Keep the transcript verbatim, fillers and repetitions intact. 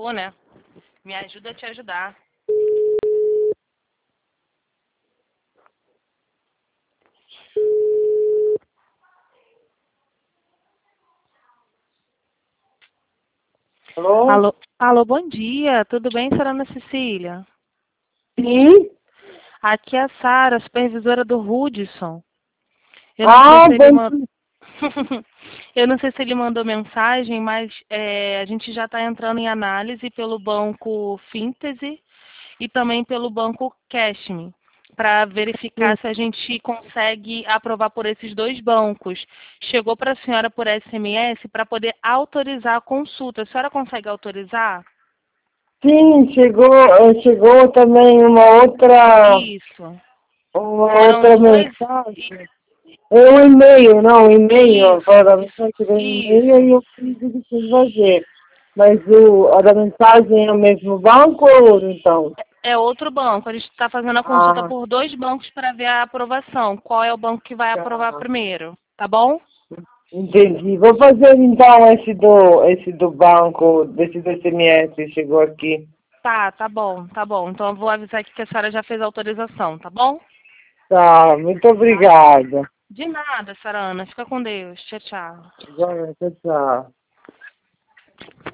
favor, né? Me ajuda a te ajudar. Alô? Alô, alô, bom dia. Tudo bem, senhora Ana Cecília? Sim? Aqui é a Sara, supervisora do Hudson. Eu não sei Ah, se ele bom mandou. dia. Eu não sei se ele mandou mensagem, mas é, a gente já está entrando em análise pelo banco Fintesi e também pelo banco Cashme, para verificar se a gente consegue aprovar por esses dois bancos. Chegou para a senhora por S M S para poder autorizar a consulta. A senhora consegue autorizar? Sim, chegou, eh, chegou também uma outra, Isso. uma Foram outra duas. i- mensagem. É um e-mail, não, um e-mail. Isso, Para a isso, mensagem chegou um e-mail isso. e eu fiz o que fiz fazer. Mas o, a da mensagem é o mesmo banco ou outro, então? É outro banco. A gente está fazendo a consulta Ah, por dois bancos para ver a aprovação. Qual é o banco que vai aprovar tá. primeiro? Tá bom? Entendi. Vou fazer então esse do, esse do banco, desse do S M S, chegou aqui. Tá, tá bom, tá bom. Então eu vou avisar aqui que a senhora já fez a autorização, tá bom? Tá, muito obrigada. De nada, Sarana. Fica com Deus. Tchau, tchau. Agora, tchau, tchau.